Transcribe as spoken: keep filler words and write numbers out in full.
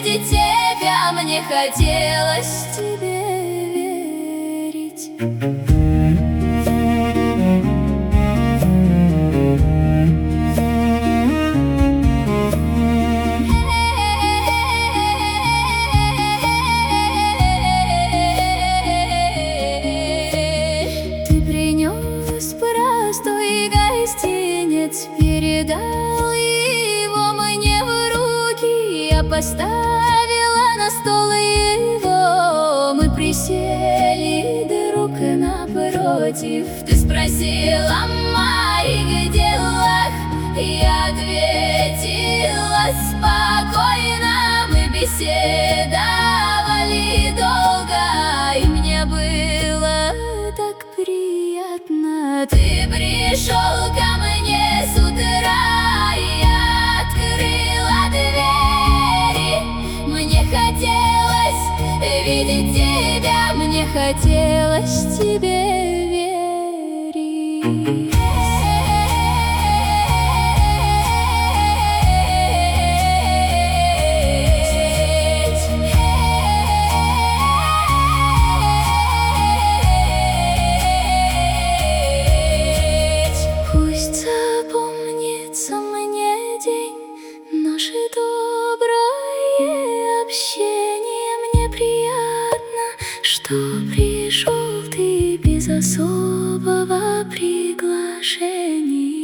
видеть тебя, мне хотелось тебе верить. Ты принес простой гостинец, передал его мне в руки. Я поставила на стол его, мы присели друг напротив. Ты спросила о моих делах, я ответила спокойно. Мы беседовали долго, и мне было так приятно. Ты пришел ко мне с утра, и я открыла двери. Мне хотелось видеть тебя, мне хотелось тебе верить. Пусть запомнится мне день, наше доброе общение. Мне приятно, что пришел ты без особого приглашения.